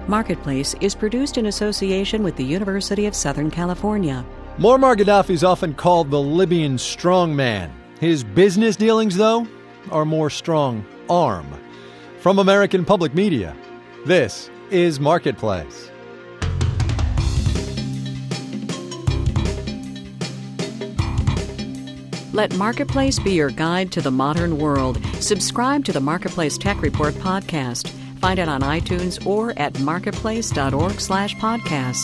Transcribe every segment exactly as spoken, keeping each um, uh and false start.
Marketplace is produced in association with the University of Southern California. Muammar Gaddafi is often called the Libyan strongman. His business dealings, though, are more strong arm. From American Public Media, this is Marketplace. Let Marketplace be your guide to the modern world. Subscribe to the Marketplace Tech Report podcast. Find it on iTunes or at marketplace.org slash podcasts.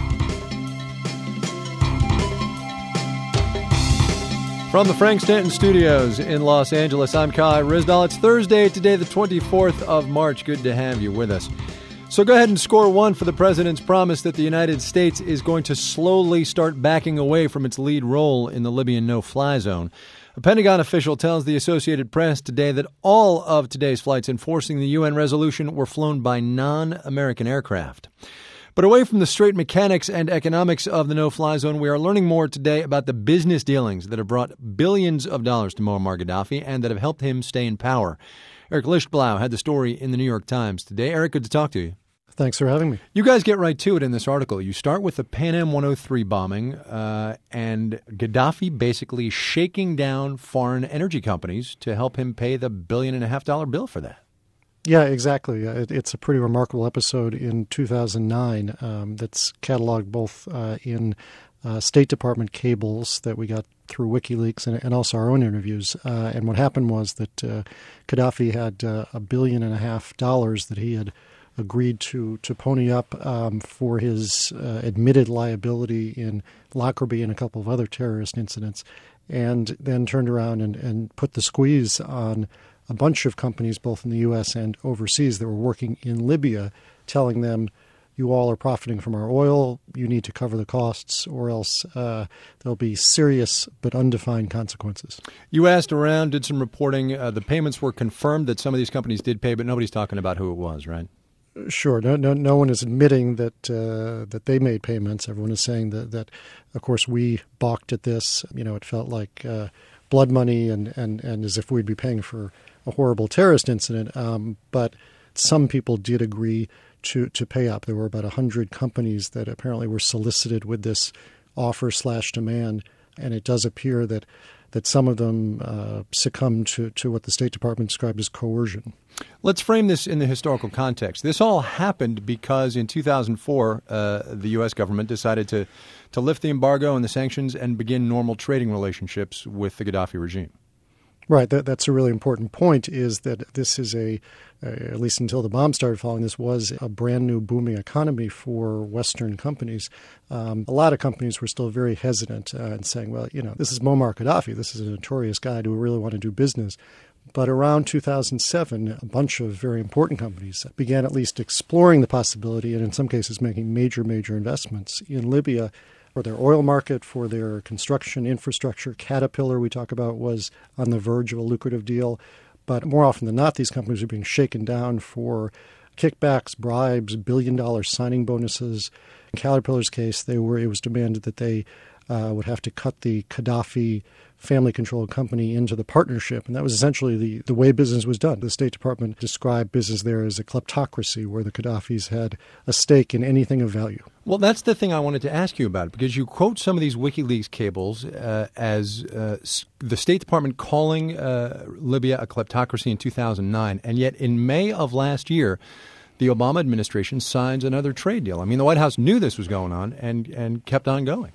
From the Frank Stanton Studios in Los Angeles, I'm Kai Ryssdal. It's Thursday, today the twenty-fourth of March. Good to have you with us. So go ahead and score one for the president's promise that the United States is going to slowly start backing away from its lead role in the Libyan no-fly zone. A Pentagon official tells the Associated Press today that all of today's flights enforcing the U N resolution were flown by non-American aircraft. But away from the straight mechanics and economics of the no-fly zone, we are learning more today about the business dealings that have brought billions of dollars to Muammar Gaddafi and that have helped him stay in power. Eric Lichtblau had the story in the New York Times today. Eric, good to talk to you. Thanks for having me. You guys get right to it in this article. You start with the Pan Am one oh three bombing uh, and Gaddafi basically shaking down foreign energy companies to help him pay the billion and a half dollar bill for that. Yeah, exactly. It, it's a pretty remarkable episode in two thousand nine um, that's cataloged both uh, in uh, State Department cables that we got through WikiLeaks and, and also our own interviews. Uh, and what happened was that uh, Gaddafi had uh, a billion and a half dollars that he had agreed to to pony up um, for his uh, admitted liability in Lockerbie and a couple of other terrorist incidents, and then turned around and, and put the squeeze on a bunch of companies, both in the U S and overseas, that were working in Libya, telling them, you all are profiting from our oil, you need to cover the costs, or else uh, there'll be serious but undefined consequences. You asked around, did some reporting. Uh, the payments were confirmed that some of these companies did pay, but nobody's talking about who it was, right? Sure. No, no, no one is admitting that uh, that they made payments. Everyone is saying that, that, of course, we balked at this. You know, it felt like uh, blood money and, and, and as if we'd be paying for a horrible terrorist incident. Um, but some people did agree to, to pay up. There were about one hundred companies that apparently were solicited with this offer slash demand. And it does appear that that some of them uh, succumbed to, to what the State Department described as coercion. Let's frame this in the historical context. This all happened because in two thousand four, uh, the U S government decided to, to lift the embargo and the sanctions and begin normal trading relationships with the Gaddafi regime. Right. That, that's a really important point, is that this is a, uh, at least until the bomb started falling, this was a brand new booming economy for Western companies. Um, a lot of companies were still very hesitant uh, and saying, well, you know, this is Muammar Gaddafi. This is a notorious guy. Do we really want to do business? But around two thousand seven, a bunch of very important companies began at least exploring the possibility and in some cases making major, major investments in Libya for their oil market, for their construction infrastructure. Caterpillar, we talk about, was on the verge of a lucrative deal. But more often than not, these companies are being shaken down for kickbacks, bribes, billion-dollar signing bonuses. In Caterpillar's case, they were it was demanded that they uh, would have to cut the Gaddafi family-controlled company into the partnership. And that was essentially the, the way business was done. The State Department described business there as a kleptocracy, where the Gaddafis had a stake in anything of value. Well, that's the thing I wanted to ask you about, because you quote some of these WikiLeaks cables uh, as uh, the State Department calling uh, Libya a kleptocracy in two thousand nine, and yet in May of last year, the Obama administration signs another trade deal. I mean, the White House knew this was going on and, and kept on going.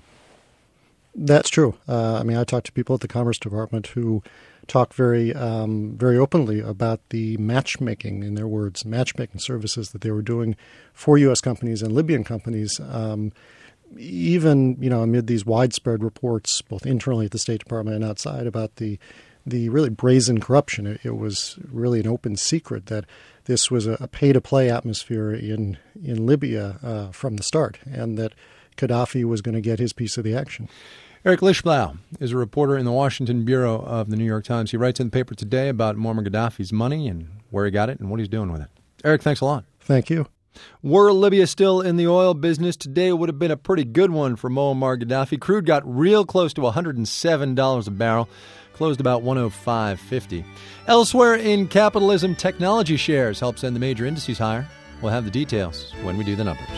That's true. Uh, I mean, I talked to people at the Commerce Department who talk very, um, very openly about the matchmaking, in their words, matchmaking services that they were doing for U S companies and Libyan companies, um, even, you know, amid these widespread reports, both internally at the State Department and outside, about the the really brazen corruption. It, it was really an open secret that this was a, a pay-to-play atmosphere in in Libya uh, from the start, and that Gaddafi was going to get his piece of the action. Eric Lichtblau is a reporter in the Washington bureau of the New York Times. He writes in the paper today about Muammar Gaddafi's money and where he got it and what he's doing with it. Eric, thanks a lot. Thank you. Were Libya still in the oil business today, would have been a pretty good one for Muammar Gaddafi. Crude got real close to one hundred seven dollars a barrel, closed about one oh five fifty. Elsewhere in capitalism, technology shares help send the major indices higher. We'll have the details when we do the numbers.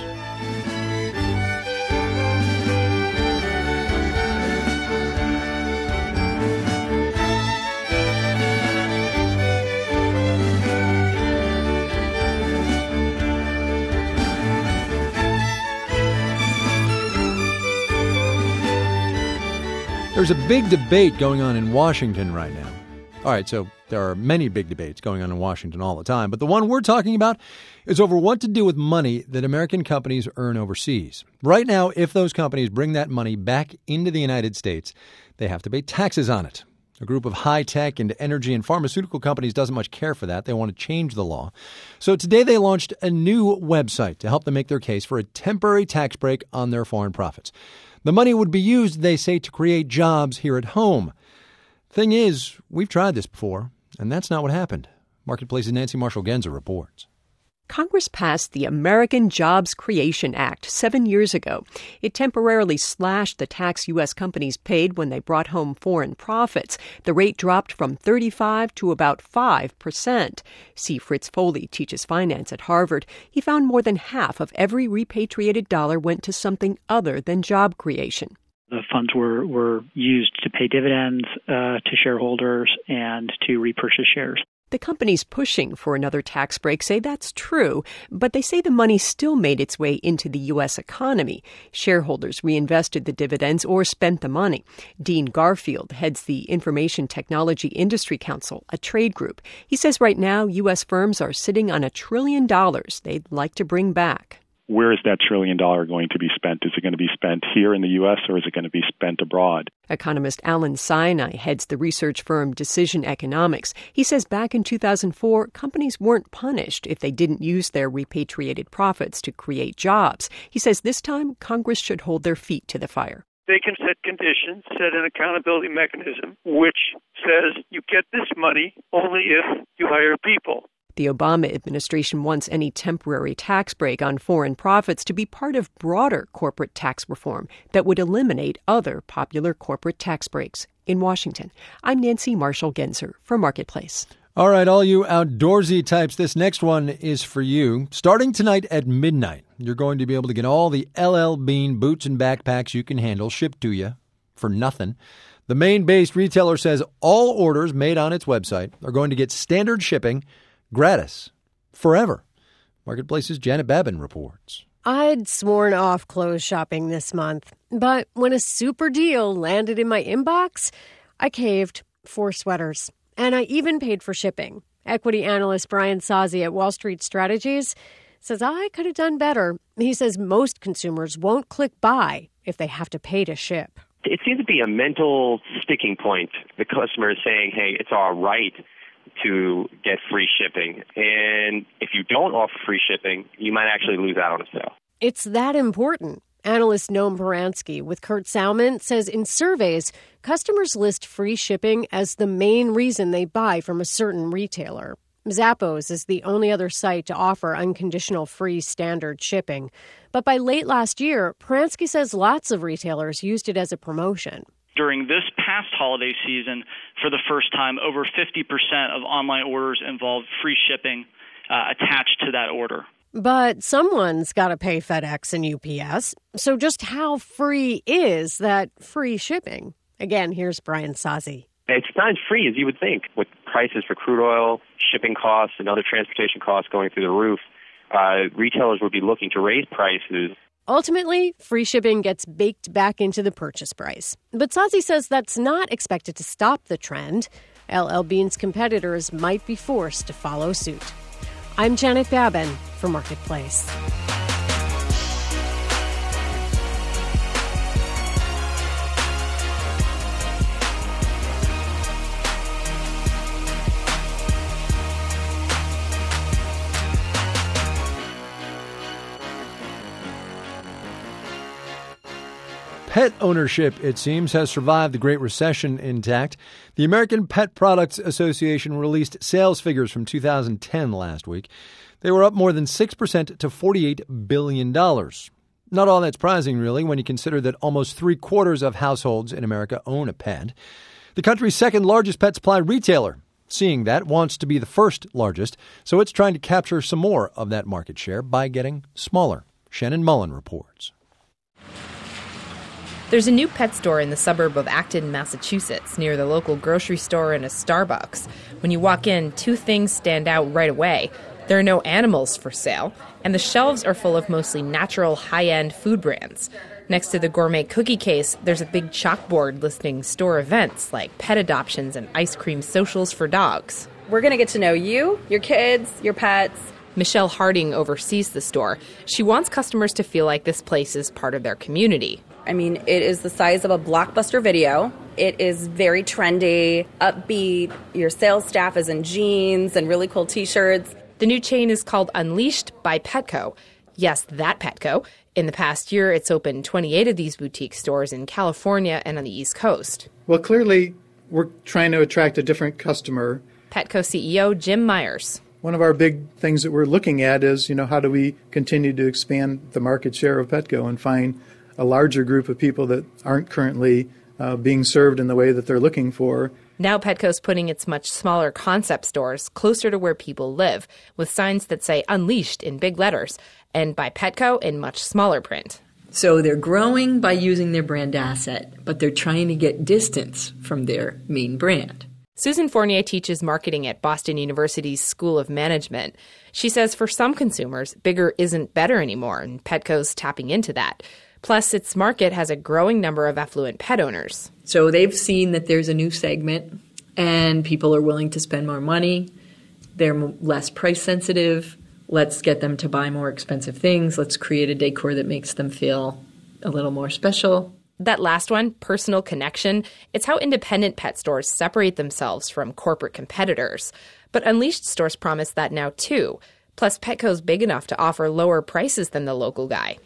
There's a big debate going on in Washington right now. All right, so there are many big debates going on in Washington all the time, but the one we're talking about is over what to do with money that American companies earn overseas. Right now, if those companies bring that money back into the United States, they have to pay taxes on it. A group of high-tech and energy and pharmaceutical companies doesn't much care for that. They want to change the law. So today they launched a new website to help them make their case for a temporary tax break on their foreign profits. The money would be used, they say, to create jobs here at home. Thing is, we've tried this before, and that's not what happened. Marketplace's Nancy Marshall-Genzer reports. Congress passed the American Jobs Creation Act seven years ago. It temporarily slashed the tax U S companies paid when they brought home foreign profits. The rate dropped from thirty-five to about five percent. C. Fritz Foley teaches finance at Harvard. He found more than half of every repatriated dollar went to something other than job creation. The funds were, were used to pay dividends uh, to shareholders and to repurchase shares. The companies pushing for another tax break say that's true, but they say the money still made its way into the U S economy. Shareholders reinvested the dividends or spent the money. Dean Garfield heads the Information Technology Industry Council, a trade group. He says right now U S firms are sitting on a trillion dollars they'd like to bring back. Where is that trillion dollar going to be spent? Is it going to be spent here in the U S or is it going to be spent abroad? Economist Alan Sinai heads the research firm Decision Economics. He says back in two thousand four, companies weren't punished if they didn't use their repatriated profits to create jobs. He says this time Congress should hold their feet to the fire. They can set conditions, set an accountability mechanism, which says you get this money only if you hire people. The Obama administration wants any temporary tax break on foreign profits to be part of broader corporate tax reform that would eliminate other popular corporate tax breaks. In Washington, I'm Nancy Marshall-Genzer for Marketplace. All right, all you outdoorsy types, this next one is for you. Starting tonight at midnight, you're going to be able to get all the L L Bean boots and backpacks you can handle shipped to you for nothing. The Maine-based retailer says all orders made on its website are going to get standard shipping gratis, forever. Marketplace's Janet Babin reports. I'd sworn off clothes shopping this month, but when a super deal landed in my inbox, I caved. Four sweaters. And I even paid for shipping. Equity analyst Brian Sozzi at Wall Street Strategies says I could have done better. He says most consumers won't click buy if they have to pay to ship. It seems to be a mental sticking point. The customer is saying, hey, it's all right to get free shipping. And if you don't offer free shipping, you might actually lose out on a sale. It's that important. Analyst Noam Paransky with Kurt Salmon says in surveys, customers list free shipping as the main reason they buy from a certain retailer. Zappos is the only other site to offer unconditional free standard shipping. But by late last year, Paransky says lots of retailers used it as a promotion. During this past holiday season, for the first time, over fifty percent of online orders involved free shipping uh, attached to that order. But someone's got to pay FedEx and U P S. So just how free is that free shipping? Again, here's Brian Sozzi. It's not as free as you would think. With prices for crude oil, shipping costs, and other transportation costs going through the roof, uh, retailers would be looking to raise prices. Ultimately, free shipping gets baked back into the purchase price. But Sozzi says that's not expected to stop the trend. L L Bean's competitors might be forced to follow suit. I'm Janet Babin for Marketplace. Pet ownership, it seems, has survived the Great Recession intact. The American Pet Products Association released sales figures from two thousand ten last week. They were up more than six percent to forty-eight billion dollars. Not all that surprising, really, when you consider that almost three-quarters of households in America own a pet. The country's second largest pet supply retailer seeing that, wants to be the first largest, so it's trying to capture some more of that market share by getting smaller. Shannon Mullen reports. There's a new pet store in the suburb of Acton, Massachusetts, near the local grocery store and a Starbucks. When you walk in, two things stand out right away. There are no animals for sale, and the shelves are full of mostly natural, high-end food brands. Next to the gourmet cookie case, there's a big chalkboard listing store events like pet adoptions and ice cream socials for dogs. We're going to get to know you, your kids, your pets. Michelle Harding oversees the store. She wants customers to feel like this place is part of their community. I mean, it is the size of a Blockbuster Video. It is very trendy, upbeat. Your sales staff is in jeans and really cool T-shirts. The new chain is called Unleashed by Petco. Yes, that Petco. In the past year, it's opened twenty-eight of these boutique stores in California and on the East Coast. Well, clearly, we're trying to attract a different customer. Petco C E O Jim Myers. One of our big things that we're looking at is, you know, how do we continue to expand the market share of Petco and find a larger group of people that aren't currently uh, being served in the way that they're looking for. Now Petco's putting its much smaller concept stores closer to where people live, with signs that say Unleashed in big letters, and by Petco in much smaller print. So they're growing by using their brand asset, but they're trying to get distance from their main brand. Susan Fournier teaches marketing at Boston University's School of Management. She says for some consumers, bigger isn't better anymore, and Petco's tapping into that. Plus, its market has a growing number of affluent pet owners. So they've seen that there's a new segment, and people are willing to spend more money. They're less price sensitive. Let's get them to buy more expensive things. Let's create a decor that makes them feel a little more special. That last one, personal connection, it's how independent pet stores separate themselves from corporate competitors. But Unleashed stores promise that now, too. Plus, Petco's big enough to offer lower prices than the local guy.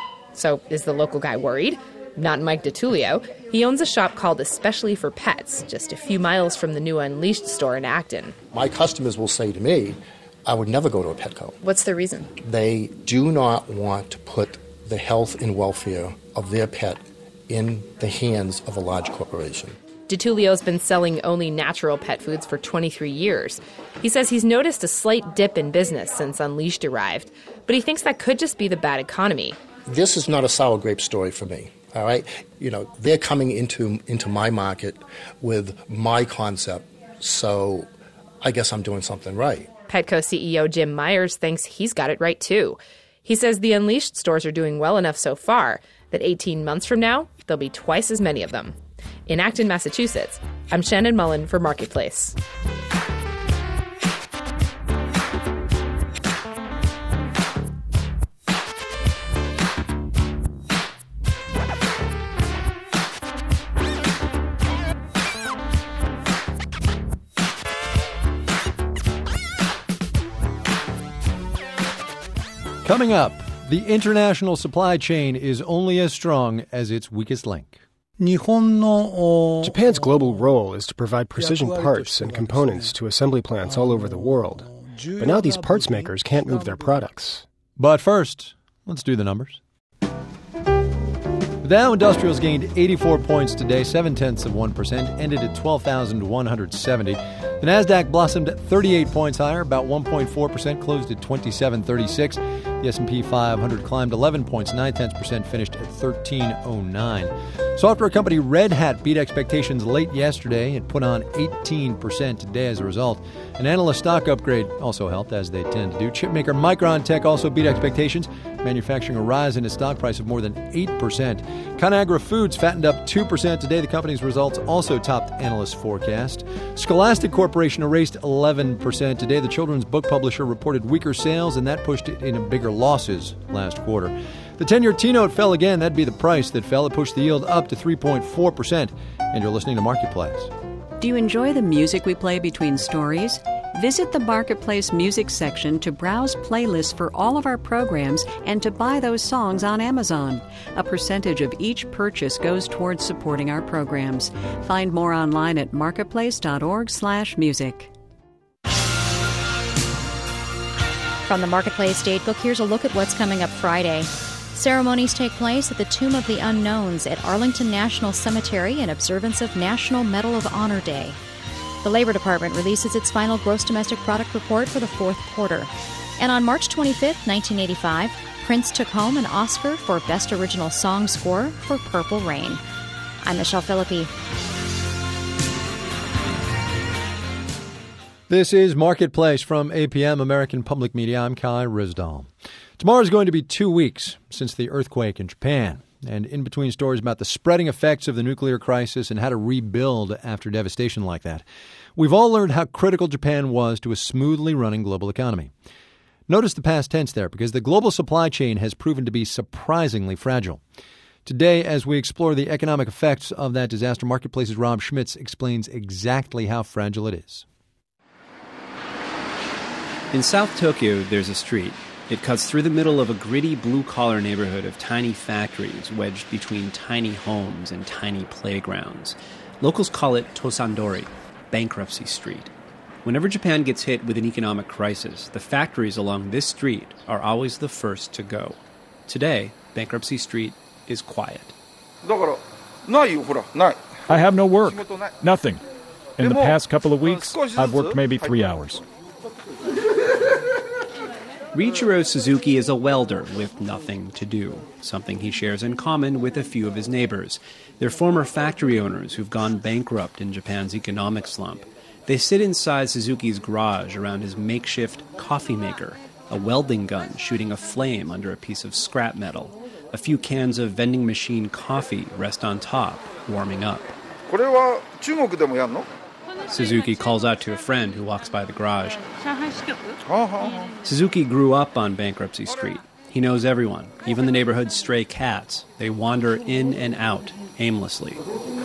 So is the local guy worried? Not Mike DiTullio. He owns a shop called Especially for Pets, just a few miles from the new Unleashed store in Acton. My customers will say to me, I would never go to a Petco. What's the reason? They do not want to put the health and welfare of their pet in the hands of a large corporation. DiTullio's been selling only natural pet foods for twenty-three years. He says he's noticed a slight dip in business since Unleashed arrived, but he thinks that could just be the bad economy. This is not a sour grape story for me, all right? You know, they're coming into into my market with my concept, so I guess I'm doing something right. Petco C E O Jim Myers thinks he's got it right, too. He says the Unleashed stores are doing well enough so far that eighteen months from now, there'll be twice as many of them. In Acton, Massachusetts, I'm Shannon Mullen for Marketplace. Coming up, the international supply chain is only as strong as its weakest link. Japan's global role is to provide precision parts and components to assembly plants all over the world. But now these parts makers can't move their products. But first, let's do the numbers. The Dow Industrials gained eighty-four points today, seven-tenths of one percent, ended at twelve thousand one hundred seventy. The Nasdaq blossomed at thirty-eight points higher, about one point four percent, closed at twenty-seven thirty-six. The S and P five hundred climbed eleven points, nine-tenths percent, finished at thirteen oh nine. Software company Red Hat beat expectations late yesterday. It put on eighteen percent today as a result. An analyst stock upgrade also helped, as they tend to do. Chipmaker Micron Tech also beat expectations, manufacturing a rise in its stock price of more than eight percent. Conagra Foods fattened up two percent today. The company's results also topped analysts' forecast. Scholastic Corporation erased eleven percent today. The children's book publisher reported weaker sales, and that pushed it into bigger losses last quarter. The ten-year T-note fell again. That'd be the price that fell. It pushed the yield up to three point four percent. And you're listening to Marketplace. Do you enjoy the music we play between stories? Visit the Marketplace music section to browse playlists for all of our programs and to buy those songs on Amazon. A percentage of each purchase goes towards supporting our programs. Find more online at marketplace.org slash music. From the Marketplace Datebook, here's a look at what's coming up Friday. Ceremonies take place at the Tomb of the Unknowns at Arlington National Cemetery in observance of National Medal of Honor Day. The Labor Department releases its final gross domestic product report for the fourth quarter. And on March twenty-fifth, nineteen eighty-five, Prince took home an Oscar for Best Original Song Score for Purple Rain. I'm Michelle Philippi. This is Marketplace from A P M, American Public Media. I'm Kai Ryssdal. Tomorrow is going to be two weeks since the earthquake in Japan. And in between stories about the spreading effects of the nuclear crisis and how to rebuild after devastation like that, we've all learned how critical Japan was to a smoothly running global economy. Notice the past tense there, because the global supply chain has proven to be surprisingly fragile. Today, as we explore the economic effects of that disaster, Marketplace's Rob Schmitz explains exactly how fragile it is. In South Tokyo, there's a street. It cuts through the middle of a gritty blue-collar neighborhood of tiny factories wedged between tiny homes and tiny playgrounds. Locals call it Tosandori, Bankruptcy Street. Whenever Japan gets hit with an economic crisis, the factories along this street are always the first to go. Today, Bankruptcy Street is quiet. I have no work. Nothing. In the past couple of weeks, I've worked maybe three hours. Riichiro Suzuki is a welder with nothing to do, something he shares in common with a few of his neighbors. They're former factory owners who've gone bankrupt in Japan's economic slump. They sit inside Suzuki's garage around his makeshift coffee maker, a welding gun shooting a flame under a piece of scrap metal. A few cans of vending machine coffee rest on top, warming up. Suzuki calls out to a friend who walks by the garage. Suzuki grew up on Bankruptcy Street. He knows everyone, even the neighborhood's stray cats. They wander in and out aimlessly.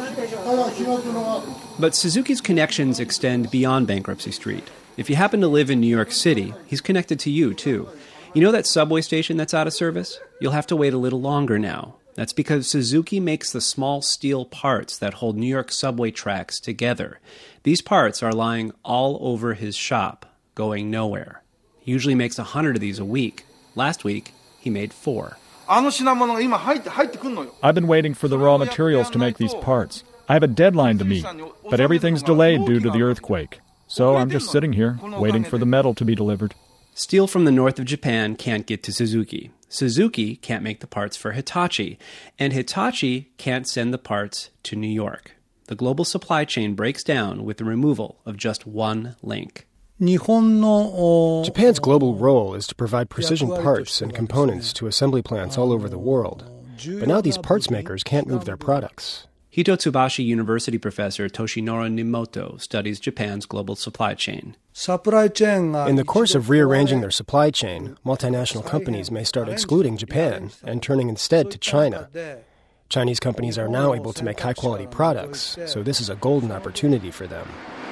But Suzuki's connections extend beyond Bankruptcy Street. If you happen to live in New York City, he's connected to you, too. You know that subway station that's out of service? You'll have to wait a little longer now. That's because Suzuki makes the small steel parts that hold New York subway tracks together. These parts are lying all over his shop, going nowhere. He usually makes a hundred of these a week. Last week, he made four. I've been waiting for the raw materials to make these parts. I have a deadline to meet, but everything's delayed due to the earthquake. So I'm just sitting here, waiting for the metal to be delivered. Steel from the north of Japan can't get to Suzuki. Suzuki can't make the parts for Hitachi, and Hitachi can't send the parts to New York. The global supply chain breaks down with the removal of just one link. Japan's global role is to provide precision parts and components to assembly plants all over the world. But now these parts makers can't move their products. Hitotsubashi University professor Toshinori Nimoto studies Japan's global supply chain. In the course of rearranging their supply chain, multinational companies may start excluding Japan and turning instead to China. Chinese companies are now able to make high-quality products, so this is a golden opportunity for them.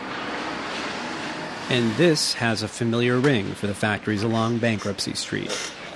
And this has a familiar ring for the factories along Bankruptcy Street.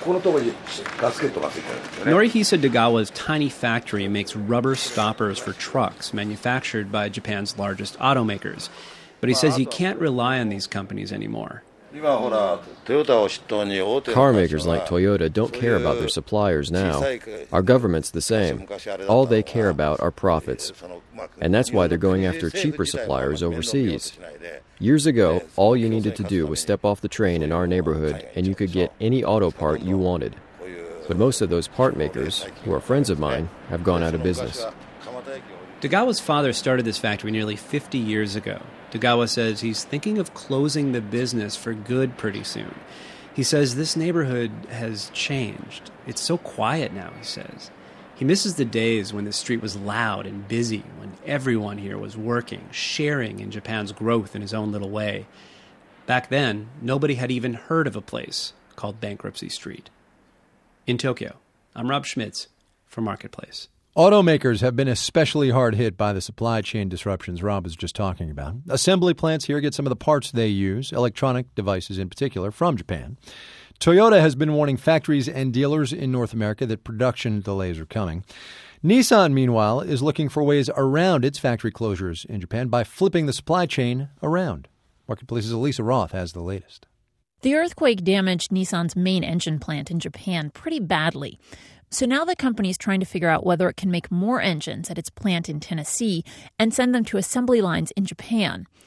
Norihisa Degawa's tiny factory makes rubber stoppers for trucks manufactured by Japan's largest automakers. But he says he can't rely on these companies anymore. Car makers like Toyota don't care about their suppliers now. Our government's the same. All they care about are profits. And that's why they're going after cheaper suppliers overseas. Years ago, all you needed to do was step off the train in our neighborhood and you could get any auto part you wanted. But most of those part makers, who are friends of mine, have gone out of business. Degawa's father started this factory nearly fifty years ago. Degawa says he's thinking of closing the business for good pretty soon. He says this neighborhood has changed. It's so quiet now, he says. He misses the days when the street was loud and busy, when everyone here was working, sharing in Japan's growth in his own little way. Back then, nobody had even heard of a place called Bankruptcy Street. In Tokyo, I'm Rob Schmitz for Marketplace. Automakers have been especially hard hit by the supply chain disruptions Rob was just talking about. Assembly plants here get some of the parts they use, electronic devices in particular, from Japan. Toyota has been warning factories and dealers in North America that production delays are coming. Nissan, meanwhile, is looking for ways around its factory closures in Japan by flipping the supply chain around. Marketplace's Elisa Roth has the latest. The earthquake damaged Nissan's main engine plant in Japan pretty badly. So now the company is trying to figure out whether it can make more engines at its plant in Tennessee and send them to assembly lines in Japan.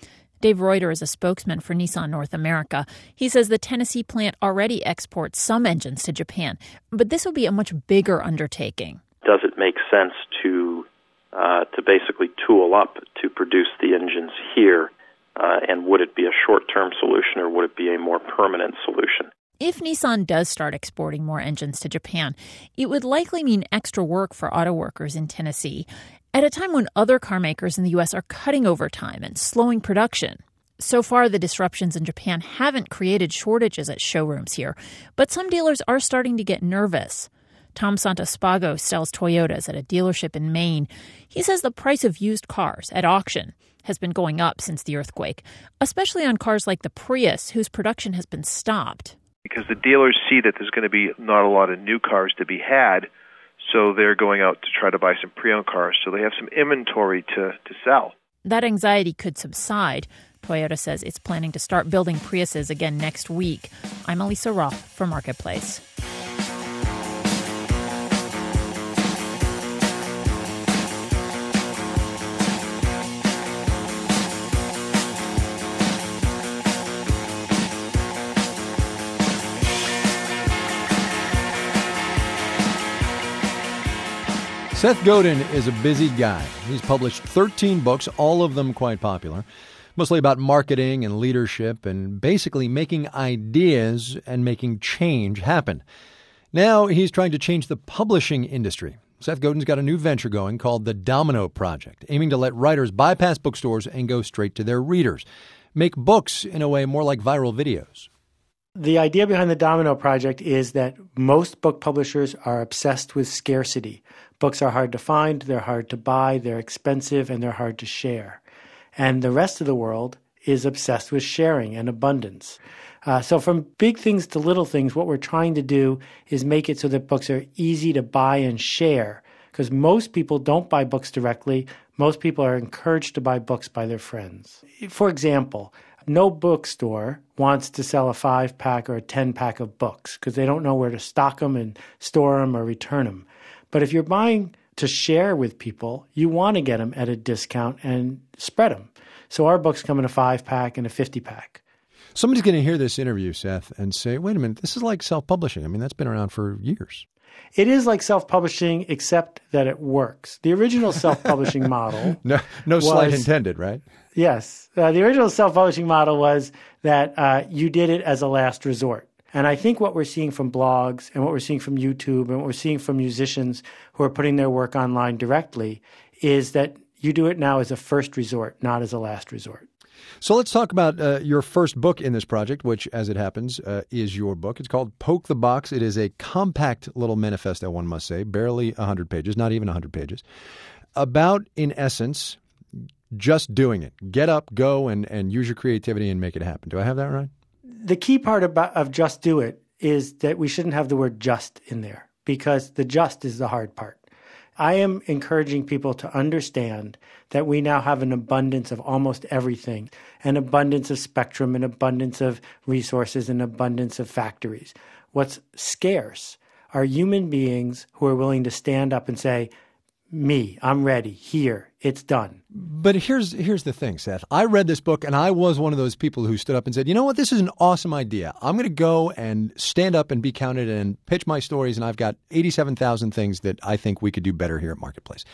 Dave Reuter is a spokesman for Nissan North America. He says the Tennessee plant already exports some engines to Japan, but this will be a much bigger undertaking. Does it make sense to uh, to basically tool up to produce the engines here? Uh, and would it be a short-term solution or would it be a more permanent solution? If Nissan does start exporting more engines to Japan, it would likely mean extra work for auto workers in Tennessee at a time when other car makers in the U S are cutting overtime and slowing production. So far, the disruptions in Japan haven't created shortages at showrooms here, but some dealers are starting to get nervous. Tom Santaspago sells Toyotas at a dealership in Maine. He says the price of used cars at auction has been going up since the earthquake, especially on cars like the Prius, whose production has been stopped. Because the dealers see that there's going to be not a lot of new cars to be had, so they're going out to try to buy some pre-owned cars, so they have some inventory to, to sell. That anxiety could subside. Toyota says it's planning to start building Priuses again next week. I'm Elisa Roth for Marketplace. Seth Godin is a busy guy. He's published thirteen books, all of them quite popular, mostly about marketing and leadership and basically making ideas and making change happen. Now he's trying to change the publishing industry. Seth Godin's got a new venture going called the Domino Project, aiming to let writers bypass bookstores and go straight to their readers, make books in a way more like viral videos. The idea behind the Domino Project is that most book publishers are obsessed with scarcity. Books are hard to find, they're hard to buy, they're expensive, and they're hard to share. And the rest of the world is obsessed with sharing and abundance. Uh, so from big things to little things, what we're trying to do is make it so that books are easy to buy and share. Because most people don't buy books directly. Most people are encouraged to buy books by their friends. For example, no bookstore wants to sell a five-pack or a ten-pack of books because they don't know where to stock them and store them or return them. But if you're buying to share with people, you want to get them at a discount and spread them. So our books come in a five-pack and a fifty-pack. Somebody's going to hear this interview, Seth, and say, wait a minute, this is like self-publishing. I mean, that's been around for years. It is like self-publishing, except that it works. The original self-publishing model No, no was, slight intended, right? Yes. Uh, the original self-publishing model was that uh, you did it as a last resort. And I think what we're seeing from blogs and what we're seeing from YouTube and what we're seeing from musicians who are putting their work online directly is that you do it now as a first resort, not as a last resort. So let's talk about uh, your first book in this project, which, as it happens, uh, is your book. It's called Poke the Box. It is a compact little manifesto, one must say, barely one hundred pages, not even one hundred pages, about, in essence, just doing it. Get up, go, and, and use your creativity and make it happen. Do I have that right? The key part about, of just do it is that we shouldn't have the word just in there because the just is the hard part. I am encouraging people to understand that we now have an abundance of almost everything, an abundance of spectrum, an abundance of resources, an abundance of factories. What's scarce are human beings who are willing to stand up and say, me, I'm ready, here, it's done. But here's here's the thing, Seth. I read this book, and I was one of those people who stood up and said, you know what, this is an awesome idea. I'm going to go and stand up and be counted and pitch my stories, and I've got eighty-seven thousand things that I think we could do better here at Marketplace.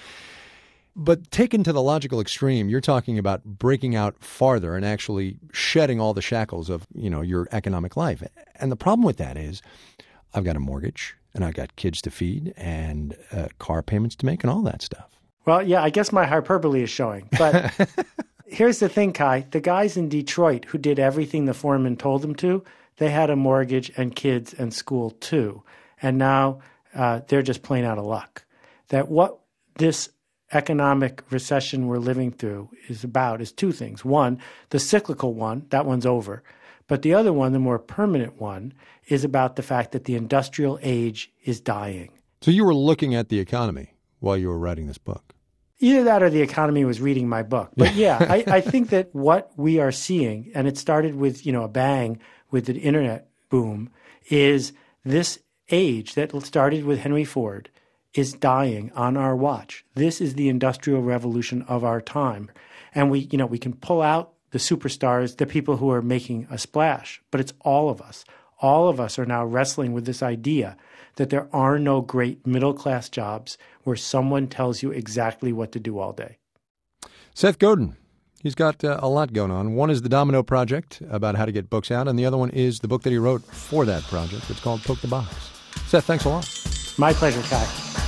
But taken to the logical extreme, you're talking about breaking out farther and actually shedding all the shackles of, you know, your economic life. And the problem with that is I've got a mortgage, and I've got kids to feed and uh, car payments to make and all that stuff. Well, yeah, I guess my hyperbole is showing. But here's the thing, Kai. The guys in Detroit who did everything the foreman told them to, they had a mortgage and kids and school too. And now uh, they're just plain out of luck. That what this economic recession we're living through is about is two things. One, the cyclical one, that one's over. But the other one, the more permanent one, is about the fact that the industrial age is dying. So you were looking at the economy while you were writing this book? Either that or the economy was reading my book. But yeah, I, I think that what we are seeing, and it started with, you know, a bang with the internet boom, is this age that started with Henry Ford is dying on our watch. This is the industrial revolution of our time. And we, you know, we can pull out the superstars, the people who are making a splash, but it's all of us. All of us are now wrestling with this idea that there are no great middle-class jobs where someone tells you exactly what to do all day. Seth Godin, he's got uh, a lot going on. One is the Domino Project, about how to get books out, and the other one is the book that he wrote for that project. It's called Poke the Box. Seth, thanks a lot. My pleasure, Kai.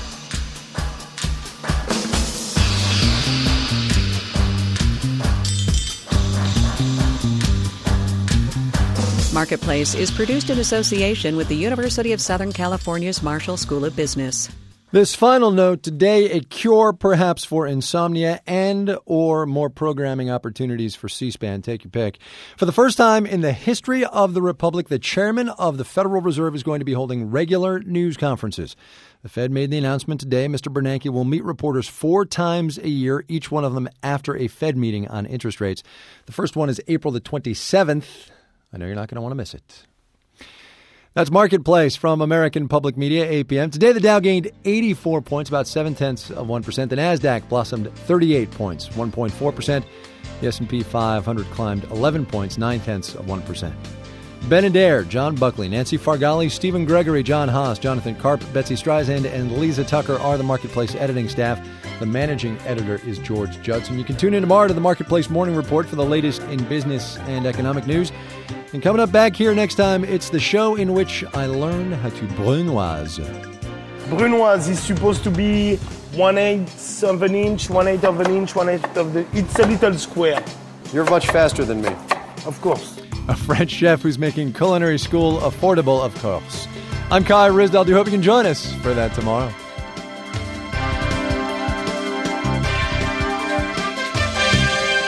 Marketplace is produced in association with the University of Southern California's Marshall School of Business. This final note today, a cure perhaps for insomnia and or more programming opportunities for C-SPAN. Take your pick. For the first time in the history of the Republic, the chairman of the Federal Reserve is going to be holding regular news conferences. The Fed made the announcement today. Mister Bernanke will meet reporters four times a year, each one of them after a Fed meeting on interest rates. The first one is April the twenty-seventh. I know you're not going to want to miss it. That's Marketplace from American Public Media, A P M. Today, the Dow gained eighty-four points, about seven-tenths of one percent. The NASDAQ blossomed thirty-eight points, one point four percent. The S and P five hundred climbed eleven points, nine-tenths of one percent. Ben Adair, John Buckley, Nancy Fargali, Stephen Gregory, John Haas, Jonathan Karp, Betsy Streisand, and Lisa Tucker are the Marketplace editing staff. The managing editor is George Judson. You can tune in tomorrow to the Marketplace Morning Report for the latest in business and economic news. And coming up back here next time, it's the show in which I learn how to brunoise. Brunoise is supposed to be one-eighth of an inch, one-eighth of an inch, one-eighth of the... It's a little square. You're much faster than me. Of course. A French chef who's making culinary school affordable, of course. I'm Kai Ryssdal. Do hope you can join us for that tomorrow.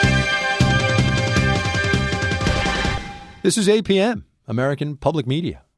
This is A P M, American Public Media.